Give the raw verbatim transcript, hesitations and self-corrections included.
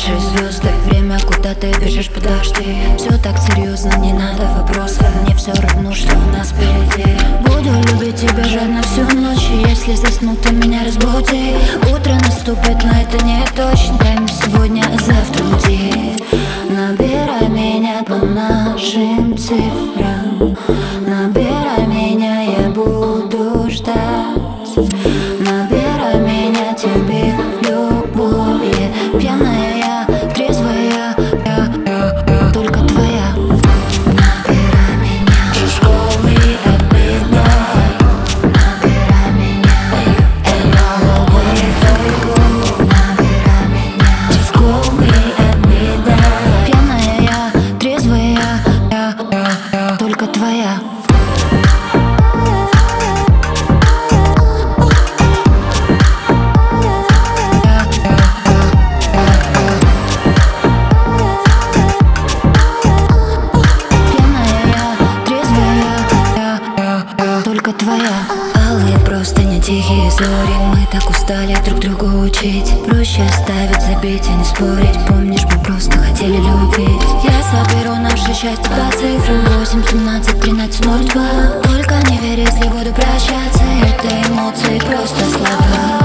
падшие звезды. Время, куда ты бежишь, подожди. Все так серьезно, не надо вопросов. Мне все равно, что у нас впереди. Буду любить тебя жадно всю ночь. И если засну, ты меня разбуди. Утро наступит, но это не точно. Прямо сегодня, а завтра уйди. Набирай меня по нашим цифрам. Набирай меня, я буду ждать. Набирай меня тебе в любовь. Пьяная я, трезвая я, я, я только твоя. Набирай меня, just call me at midnight. Набирай меня, and I will wait for you. Набирай меня, just call me at midnight. Пьяная я, трезвая я, я, я только твоя. Только твоя. Алые просто не тихие зори. Мы так устали друг друга учить. Проще оставить, забить и не спорить. Помнишь, мы просто хотели любить. Я соберу наше счастье по цифрам: восемь, семнадцать, тринадцать, ноль два. Только не верь, если буду прощаться. Это эмоции просто слова.